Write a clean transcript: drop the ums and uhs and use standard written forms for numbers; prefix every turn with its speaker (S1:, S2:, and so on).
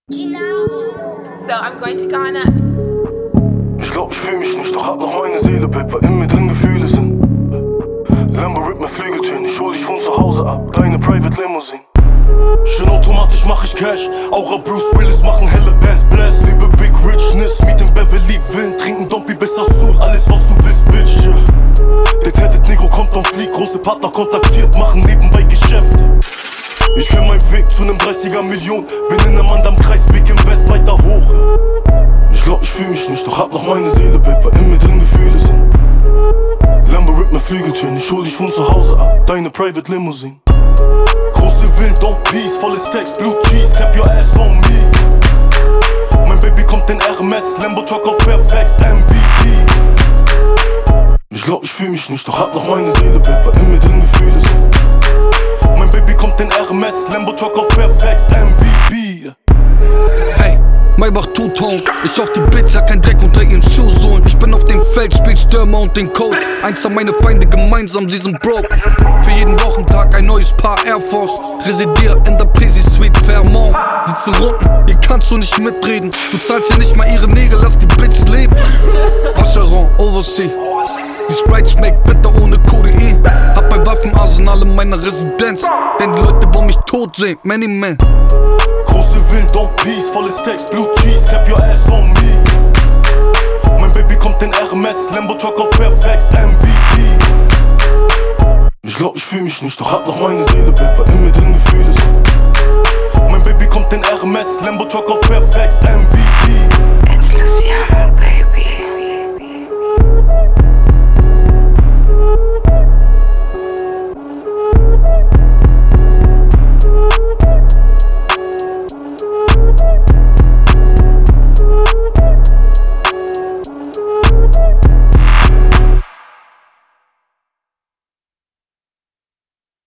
S1: So I'm going to Ghana.
S2: Ich glaub, ich fühl mich nicht, doch hab noch meine Seele, Babe, weil in mir drin Gefühle sind. Lambo rippt mir Flügeltüren, ich hol dich von zu Hause ab, deine Private Limousine. Schön automatisch mach ich Cash, Aura Bruce Willis machen helle Bass Blast. Liebe Big Richness, Meet in Beverly Villen, trinken Dompi bis Azul, alles was du willst, Bitch, yeah. Der Tatted Negro kommt auf Flieg, große Partner kontaktiert, machen nebenbei Geschäfte. Ich kenn meinen Weg zu nem 30er Million, bin in nem anderen Kreis, Big im West, weiter hoch, yeah. Ich glaub, ich fühl mich nicht, doch hab noch meine Seele, Babe, weil in mir drin Gefühle sind. Lambo rippt mir Flügeltüren, ich hol dich von zu Hause ab, deine Private Limousine. Große Villen, don't peace, volle Stacks, Blue Cheese, clap your ass on me. Mein Baby kommt in RMS, Lambo Truck auf Fairfax, MVP. Ich glaub, ich fühl mich nicht, doch hab noch meine Seele, Babe, weil in mir drin Gefühle sind. Mein Baby kommt in RMS, Lambo Truck auf Fairfax, MVP.
S3: Hey, Maybach Two-Tone, ich auf die Bitch, ja kein Dreck unter ihren Schuhsohlen. Ich bin auf dem Feld, spiel Stürmer und den Coach. Eins haben meine Feinde gemeinsam, sie sind broke. Für jeden Wochentag ein neues Paar Air Force. Residier in der Presi Suite Fairmont. Sitzen Runden, hier kannst du nicht mitreden. Du zahlst hier nicht mal ihre Nägel, lass die Bitches leben. Vacheron, Oversea. Die Sprite schmeckt bitter ohne Codein. Hab ein Waffenarsenal in meiner Residenz, denn die Leute wollen mich tot sehen, many men.
S2: Große Villen, don't peace, volle Stacks, Blue Cheese, clap your ass on me. Mein Baby kommt in RMS, Lambo Truck auf Fairfax, MVP. Ich glaub, ich fühl mich nicht, doch hab noch meine Seele, Babe, weil in mir